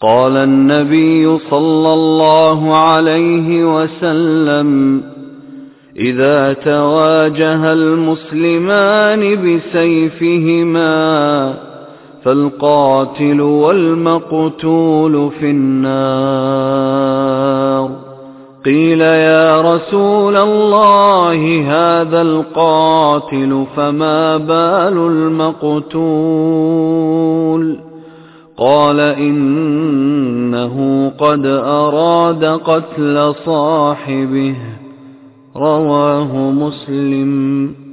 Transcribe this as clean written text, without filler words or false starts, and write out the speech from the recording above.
قال النبي صلى الله عليه وسلم: إذا تواجه المسلمان بسيفهما فالقاتل والمقتول في النار. قيل: يا رسول الله، هذا القاتل فما بال المقتول؟ قال: إنه قد أراد قتل صاحبه. رواه مسلم.